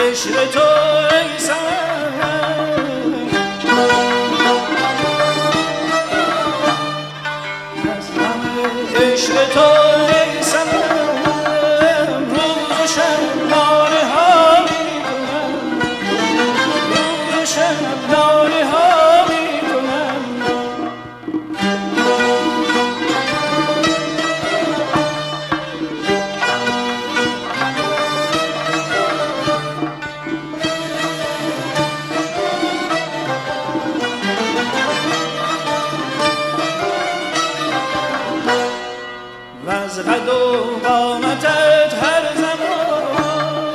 عشق تو ای سنم، از غم عشق تو ای سنم، روز و شب ناله ها می کنم، روز و شب ناله ها می کنم. وز قد و قامتت هر زمان،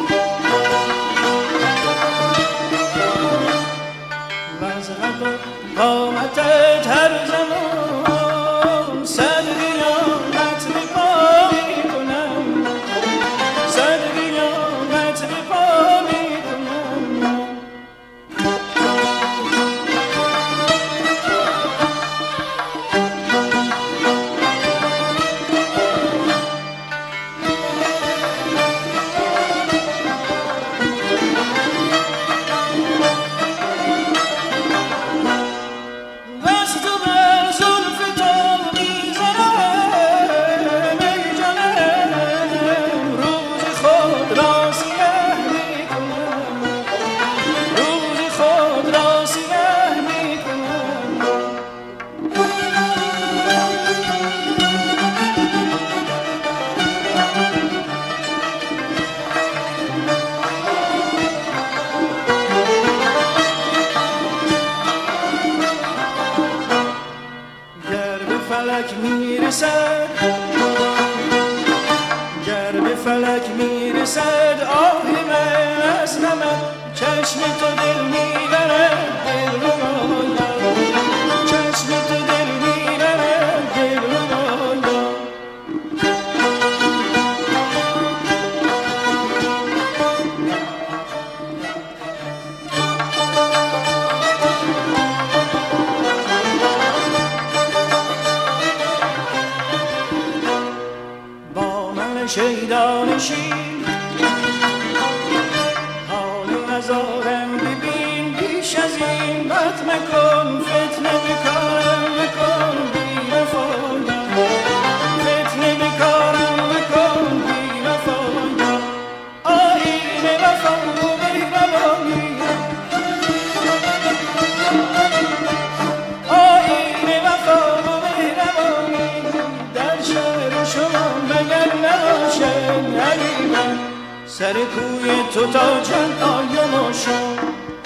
وز قد و قامتت هر زمان، صد قیامت به پا می کنم، صد قیامت به پا می کنم. فلک میرسد، گر به فلک میرسد آه من از غمت، چشم تو دل میبرد دل ربایا، چشم تو دل میبرد دل ربایا. شیدا نشین حال نزارم ببین، بیش از این بد مکن، فتنه بکارم مکن بی وفایا، فتنه بکارم مکن بی وفایا. آیین وفا و مهربانی، آیین وفا و مهربانی، در شهر شما مگر نباشد غریبم، سر کوی تو تا چند آیم و شام،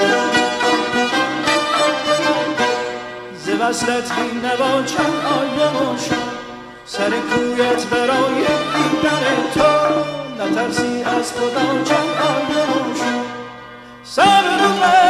ز وصلت بی نوا چند آیم و شام، سر کویت برای دیدن تو، نترسی از خدا چند آیم و شام.